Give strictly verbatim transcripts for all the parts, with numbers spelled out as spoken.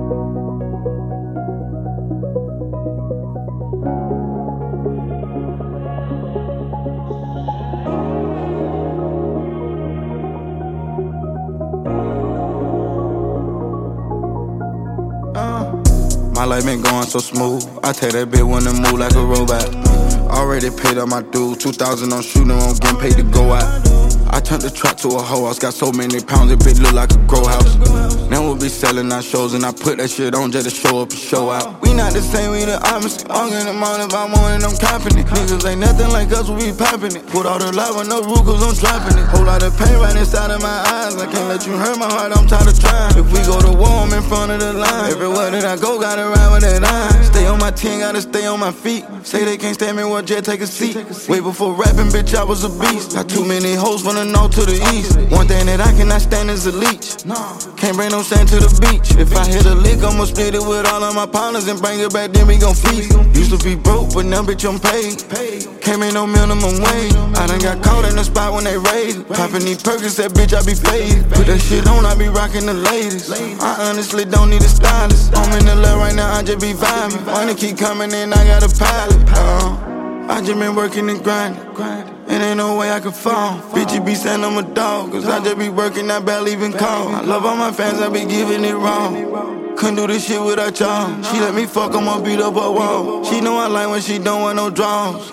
My life been going so smooth. I tell that bitch when to move like a robot. Already paid up my dues. two thousand on shooting, I'm getting paid to go out. I turned the truck to a hoe house. Got so many pounds, that bitch look like a grow house. Now we'll be selling our shows, and I put that shit on just to show up and show out. We not the same, we the opposite. I'm in the morning, if I want it, I'm copping it. Niggas ain't nothing like us, we be popping it. Put all the love on no roof, cause I'm dropping it. Whole lot of pain right inside of my eyes. I can't let you hurt my heart, I'm tired of trying. If we go to war, I'm in front of the line. Everywhere that I go, gotta ride with that eye. Stay on my team, gotta stay on my feet. Say they can't stand me, well, Jet, take a seat. Way before rapping, bitch, I was a beast. Got too many hoes from the north to the east. One thing that I cannot stand is a leech. Can't bring no sand to the beach. If I hit a lick, I'ma split it with all of my partners and bring it back, then we gon' feast. Used to be broke, but now bitch I'm paid. Can't make no minimum wage. I done got caught in the spot when they raised. Poppin' these perks, that bitch I be faded. Put that shit on, I be rockin' the latest. I honestly don't need a stylist. I'm in the love right now, I just be vibing. Money keep coming in, I got a pilot. Uh, I just been working and grinding. And ain't no way I can fall. Bitch, you be saying I'm a dog, cause I just be working, I barely even call. I love all my fans, I be giving it wrong. Couldn't do this shit without y'all. She let me fuck, I'ma beat up her wall. She know I like when she don't want no draws.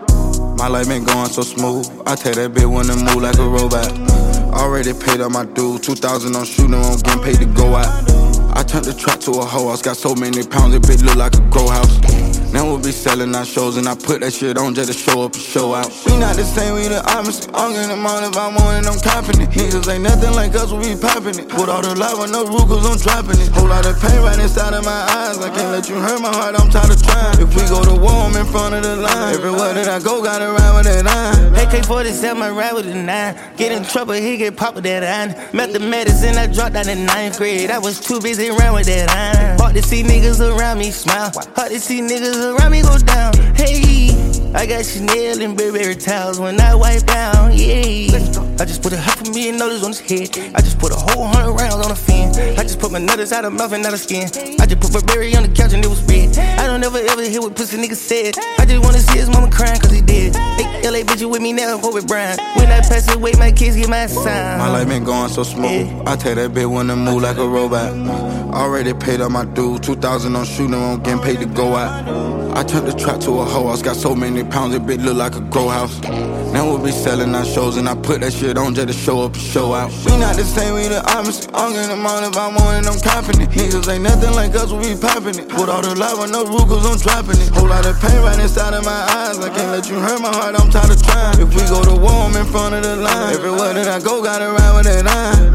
My life been going so smooth. I tell that bitch when to move like a robot. Already paid up my dues. two thousand on shooting, I'm getting paid to go out. I turned the truck to a hoe house. Got so many pounds, that bitch look like a grow house. Now we'll be selling our shows, and I put that shit on just to show up and show out. We not the same, we the opposite. I'm in the morning, if I want it, I'm copping it. Niggas ain't nothing like us, we be popping it. Put all the love on no roof, cause I'm dropping it. Whole lot of pain right inside of my eyes. I can't let you hurt my heart, I'm tired of trying. If we go to war, I'm in front of the line. Everywhere that I go, gotta ride with that line. A K forty-seven, I ride with a nine. Get in trouble, he get popped with that iron. Met the medicine, I dropped out in ninth grade. I was too busy around with that iron. Hard to see niggas around me smile. Hard to see niggas around me go down. Hey, I got Chanel and Burberry towels when I wipe down, yeah. I just put a half a million dollars on his head. I just put a whole hundred rounds on a fin. I just put my nutters out of mouth and out of skin. I just put Burberry on the couch and it was red. I don't ever ever hear what pussy niggas said. I just wanna see his mama crying cause he dead. Hey, L A bitch, you with me now, go with Brian. When I pass away, my kids get my sign. My life been going so smooth. I tell that bitch when to move like a robot. Already paid up my dues. two thousand on shooting, I'm getting paid to go out. I turned the truck to a hoe house. Got so many pounds, that bitch look like a grow house. Now we'll be selling our shows, and I put that shit on just to show up and show out. We not the same, we the opposite. I'm in the morning, if I want it, I'm copping it. Niggas ain't nothing like us, we be popping it. Put all the love on no roof, cause I'm dropping it. Whole lot of pain right inside of my eyes. I can't let you hurt my heart, I'm tired of trying. If we go to war, I'm in front of the line. Everywhere that I go, gotta ride with that line.